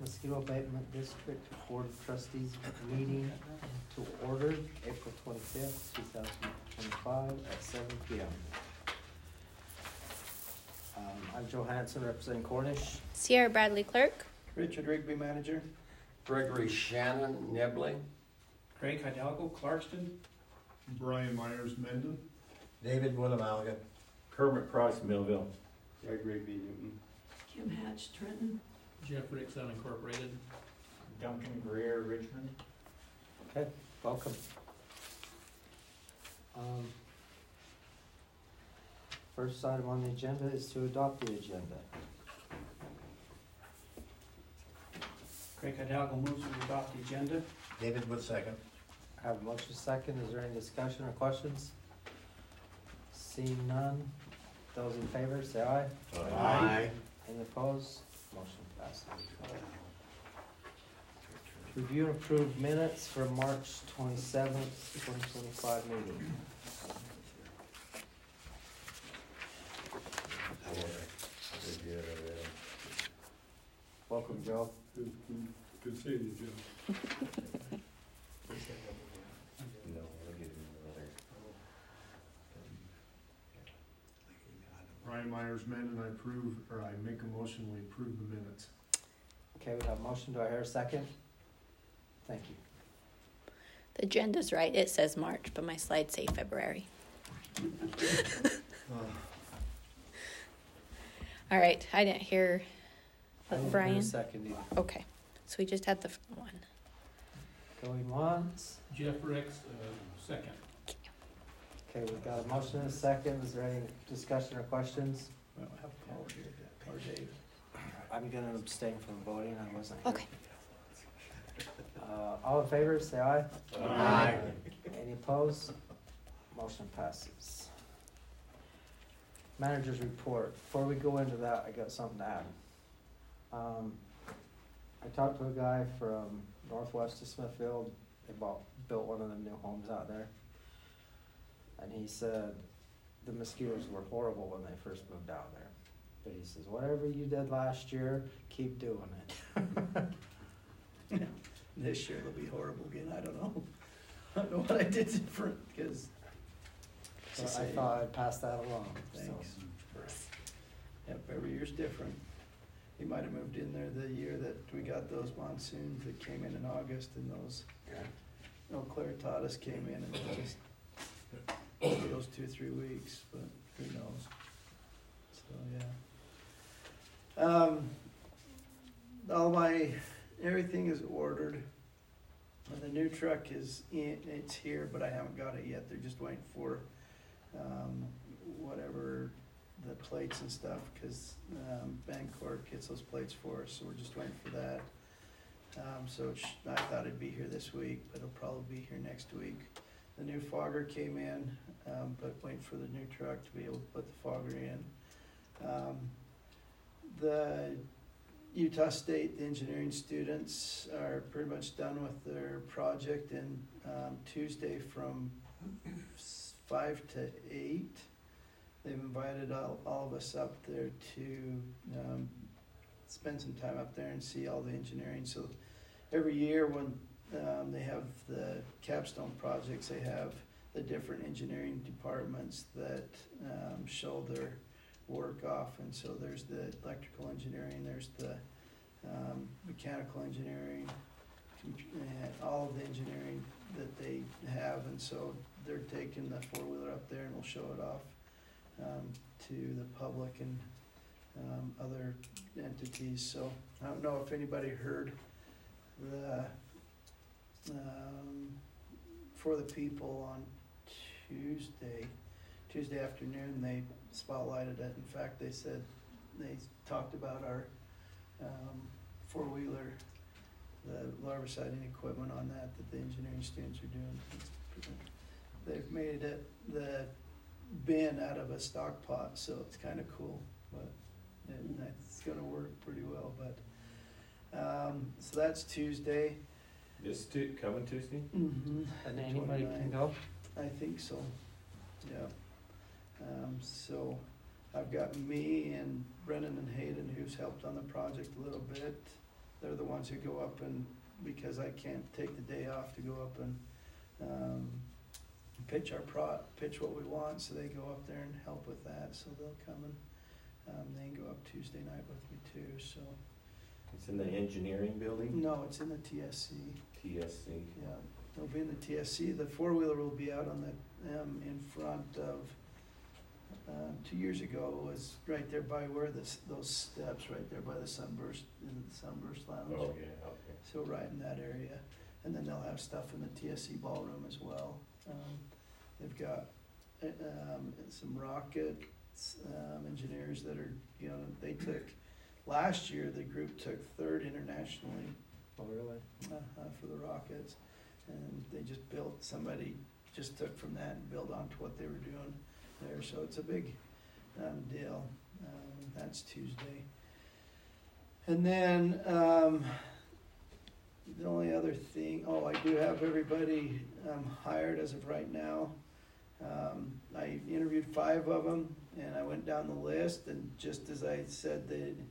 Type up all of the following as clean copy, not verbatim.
Mosquito Abatement District Board of Trustees meeting to order April 25th, 2025 at 7 p.m. I'm Joe Hanson representing Cornish. Sierra Bradley Clerk. Richard Rigby, manager. Gregory Shannon Nibley. Craig Hidalgo, Clarkston. Brian Myers, Mendon. David Winnemalga. Kermit Price, Millville. Greg Rigby, Newton. Kim Hatch, Trenton. Jeff Ricks, Unincorporated. Duncan Greer, Richmond. Okay, welcome. First item on the agenda is to adopt the agenda. Craig Hidalgo moves to adopt the agenda. David Wood second. I have a motion second. Is there any discussion or questions? Seeing none, those in favor say aye. Aye. Any opposed? Motion passes. Review and approve minutes for March 27th, 2025 meeting. Welcome, Joe. Good seeing you, Joe. Brian Myers, Mendon, I make a motion, we approve the minutes. Okay, we have a motion. Do I hear a second? Thank you. The agenda's right. It says March, but my slides say February. All right. I didn't hear I didn't hear Brian. a second either. Okay. So we just had the one. Going once. Jeff Ricks, second. Okay, we've got a motion and a second. Is there any discussion or questions? Well, I have Paul here, or Dave. I'm gonna abstain from voting. I wasn't here. Okay. All in favor, say aye. Aye. Any opposed? Motion passes. Manager's report. Before we go into that, I got something to add. I talked to a guy from northwest of Smithfield. They built one of the new homes out there. And he said the mosquitoes were horrible when they first moved out there. But he says, whatever you did last year, keep doing it. This year it'll be horrible again, I don't know. I don't know what I did different, because. So I thought I'd pass that along. Thanks. So. Yep, every year's different. He might have moved in there the year that we got those monsoons that came in August, and those, Eau Claire Taurus came in and just, those 2-3 weeks, but who knows? So, yeah. Everything is ordered. The new truck is it's here, but I haven't got it yet. They're just waiting for, whatever, the plates and stuff, because Bancorp gets those plates for us, so we're just waiting for that. So I thought it'd be here this week, but it'll probably be here next week. The new fogger came in, but waiting for the new truck to be able to put the fogger in. The Utah State, the engineering students are pretty much done with their project, and Tuesday from 5 to 8, they've invited all of us up there to spend some time up there and see all the engineering. So every year when they have the capstone projects, they have the different engineering departments that show their work off. And so there's the electrical engineering, there's the mechanical engineering, and all of the engineering that they have. And so they're taking the four-wheeler up there and we'll show it off to the public and other entities. So I don't know if anybody heard the For the People on Tuesday afternoon. They spotlighted it. In fact, they said they talked about our four-wheeler, the larviciding equipment on that the engineering students are doing. They've made it the bin out of a stock pot, so it's kind of cool, but it's going to work pretty well. But so that's Tuesday. This coming Tuesday? Mm-hmm. And anybody can go? I think so. Yeah. So I've got me and Brennan and Hayden, who's helped on the project a little bit. they're the ones who go up and, because I can't take the day off to go up and, pitch what we want, so they go up there and help with that, so they'll come and, they can go up Tuesday night with me too, so. It's in the engineering building, No, it's in the TSC, TSC. yeah, it'll be in the TSC, the four-wheeler will be out on the, in front of, 2 years ago, it was right there by where those steps, right there by the Sunburst, in the Sunburst Lounge. Oh, yeah, okay. So right in that area, and then they'll have stuff in the TSC ballroom as well. They've got some rocket engineers that are, you know, they took, last year the group took third internationally Oh, really? for the rockets, and they just built, somebody just took from that and built onto what they were doing there, so it's a big deal. That's Tuesday. And then the only other thing, I do have everybody hired as of right now. I interviewed 5 of them, and I went down the list, and just as I said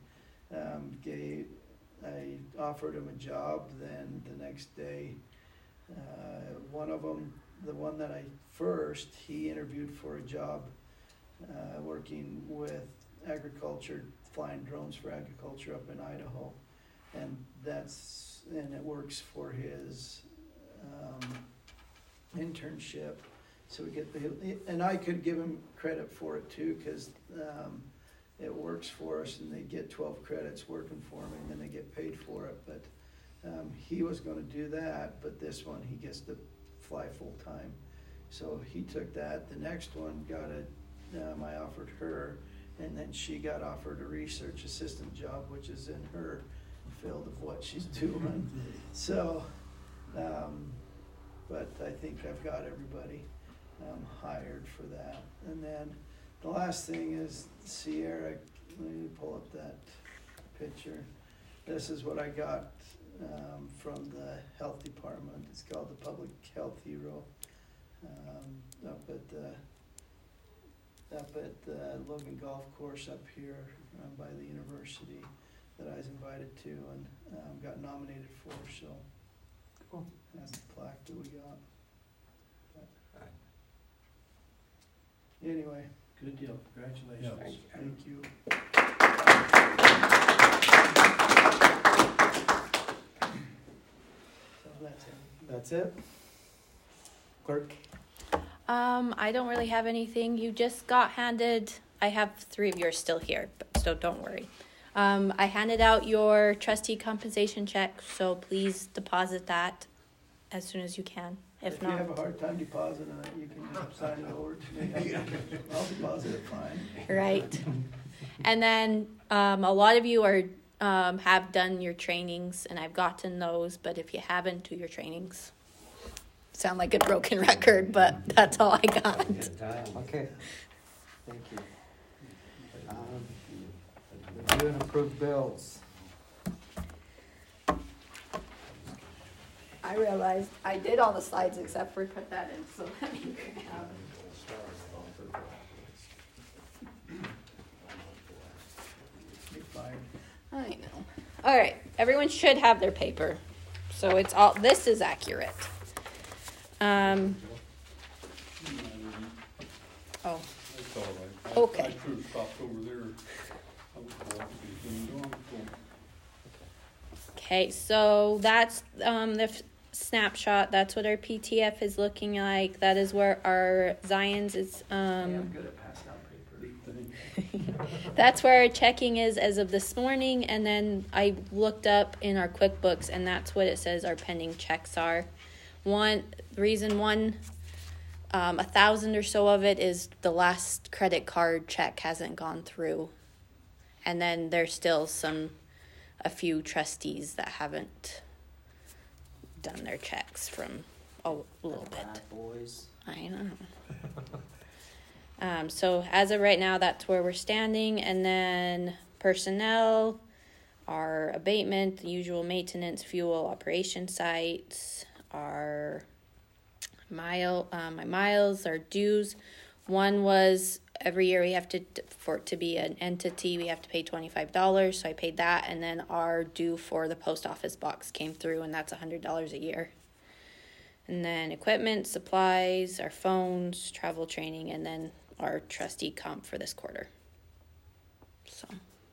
I offered them a job, then the next day, one of them, the one that he interviewed for a job working with agriculture, flying drones for agriculture up in Idaho, and it works for his internship. So and I could give him credit for it too, because it works for us, and they get 12 credits working for me, and then they get paid for it. But he was going to do that, but this one he gets to fly full time. So he took that. The next one I offered her, and then she got offered a research assistant job, which is in her field of what she's doing. So, but I think I've got everybody hired for that. And then the last thing is Sierra. Let me pull up that picture. This is what I got from the health department. It's called the Public Health Hero, up at the Logan Golf Course up here by the university that I was invited to and got nominated for. So Cool. That's the plaque that we got. But anyway, Good deal, congratulations. thank you. So that's it. That's it? Clerk? I don't really have anything. You just got handed, I have 3 of yours still here, so don't worry. I handed out your trustee compensation check, so please deposit that as soon as you can. If you not, have a hard time depositing it, you can just sign it over to me. I'll deposit it fine. right. And then a lot of you are have done your trainings, and I've gotten those, but if you haven't, do your trainings. Sound like a broken record, but that's all I got. Good time. Okay. Thank you. Review and approve bills. I realized I did all the slides except for put that in, so let me grab. You're fired. I know. All right, everyone should have their paper, so it's all. This is accurate. Oh. That's all right. Okay. I should have stopped over there. I was walking. Okay, so that's the snapshot. That's what our PTF is looking like. That is where our Zions is. I'm good at passing out paper. That's where our checking is as of this morning, and then I looked up in our QuickBooks, and that's what it says our pending checks are. 1,000 or so of it is the last credit card check hasn't gone through, and then there's still a few trustees that haven't done their checks from a little bit. Bad boys. I know. So as of right now, that's where we're standing. And then personnel, our abatement, the usual maintenance, fuel, operation sites, our my miles, our dues. One was every year we have to, for it to be an entity, we have to pay $25. So I paid that, and then our due for the post office box came through, and that's $100 a year. And then equipment, supplies, our phones, travel training, and then our trustee comp for this quarter. So.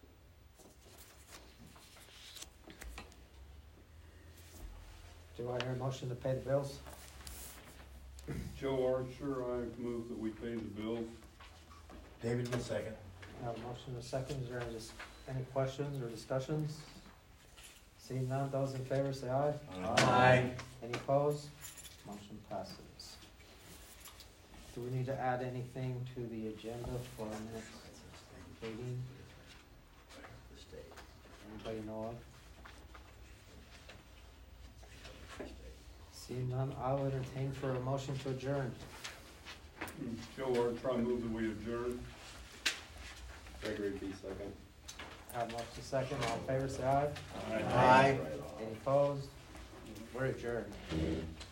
Do I hear a motion to pay the bills? Joe Archer, I move that we pay the bills. David will second. I have a motion and a second. Is there any questions or discussions? Seeing none, those in favor say aye. Aye. Any opposed? Motion passes. Do we need to add anything to the agenda for our next meeting? Anybody know of? Seeing none, I'll entertain for a motion to adjourn. Joe Archer, I move that we adjourn. Gregory B. second. Have a motion second. All in favor say aye. Aye. Any opposed? We're adjourned.